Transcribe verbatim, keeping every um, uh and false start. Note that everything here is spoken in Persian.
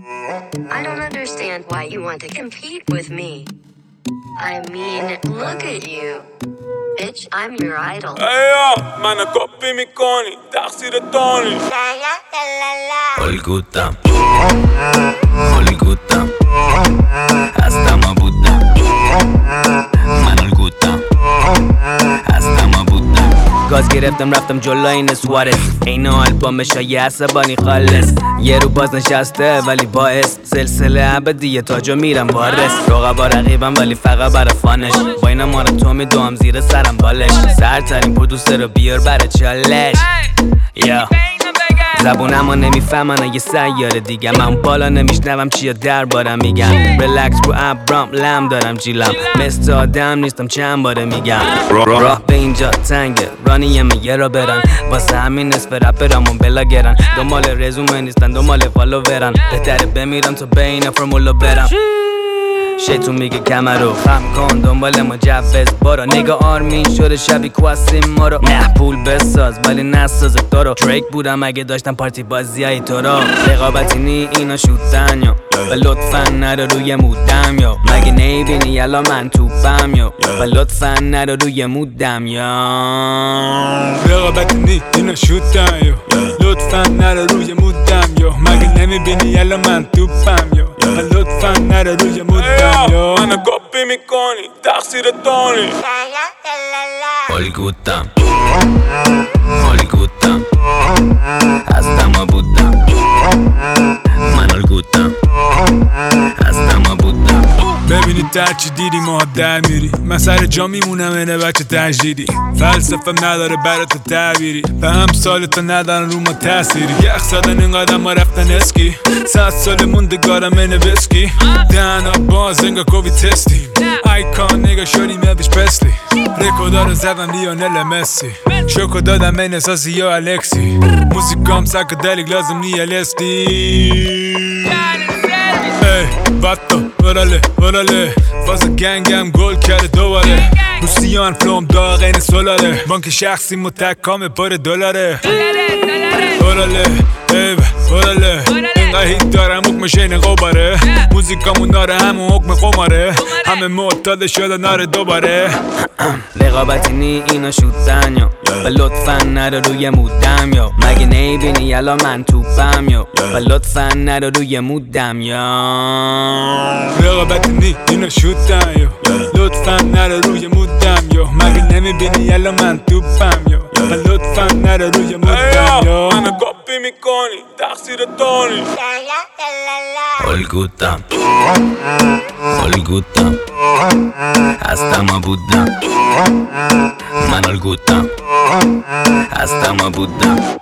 I don't understand why you want to compete with me. I mean, look at you. Bitch, I'm your idol. ايوه ما انا كوبي ميكوني تقصير التوني Olgutam Olgutam Hasta ma buddha من الگوتم هستم ما بودم گاز گرفتم رفتم جلو این سوارز این آلبومش های عصبانی خالص یه رو باز نشسته ولی باعث سلسله ابدیه تاجو میرم وارس رقبا رقیبم ولی فقط برا فانش با اینا ما رو تو میدوام زیر سرم بالش سرترین پرودوسر رو بیار برا چالش یا زبونم ها نمیفهمن اگه سیاره دیگه من بالا نمیشنوم چیا دربارم میگم ریلکس رو ابرام لم دارم جیلم مثل آدم نیستم چند باره میگم راه به اینجا تنگه رانیم یه را برن واسه همین نصف رپرامون بلاگرن دنبال رزومه نیستن دنبال فالوورن بهتره بمیرم تا بین فرمولو برم شیطون میگه کمر رو خم کن دنبال مجوز برو نگاه آرمین شده شبی کواسیم ما رو نه پول بساز ولی نساز تو رو دریک بودم اگه داشتم پارتی بازی های تو رو رقابتی نی اینا شوتن یا و لطفا نرو روی مودم یا مگه نیبینی الان من توپم یا و لطفا نرو روی مودم یا رقابتی نی اینا شوتن یا لطفا نرو روی مودم یا مگه نمیبینی الان من توپم یا و لطفا نرو روی مودم یا من کپی میکنی تقصیر تونی Olgutam Olgutam هستم ما بودم من الگوتم هستم ما بودم ببینید در چی دیدی ما در میری من سر جا میمونم اینه بچه تجدیدی فلسفه نداره برای تو تعبیری به هم سال تو ندارن رو ما تأثیری یخ زدن این قدم ما رفتن اسکی صد سال موندگارم اینه وسکی دهنا باز انگا کوبی تستی آیکان نگا شدیم یادش پسلی رکودا رو زدم لیونل مسی شوکو دادم این اساسی یا الکسی موزیکام ساکدلیک لازم نی الستی ای باتو ورله ورله فاز گنگم گل کرده دوباره روسیان فلوم داغ این سولاره بانک شخصی متکام پر دلاره ورله ای ورله اینقدر هیت دارم حکمش این قباره موزیکامون داره همون حکم قماره همه معتاد شده ناره دوباره رقابتی نی اینا شوتن یا و لطفا نرو روی مودم یا مگه نیبینی الان من توپم یا و لطفا نرو روی مودم یا رقابتی نی اینا شوتن یا لطفا نرو روی مودم یا مگه نمیبینی الان من توپم یا و لطفا نرو روی مودم یا من کپی میکنی تقصیر تونی Olgutam Olgutam هستم ما بودم من الگوتم هستم ما بودم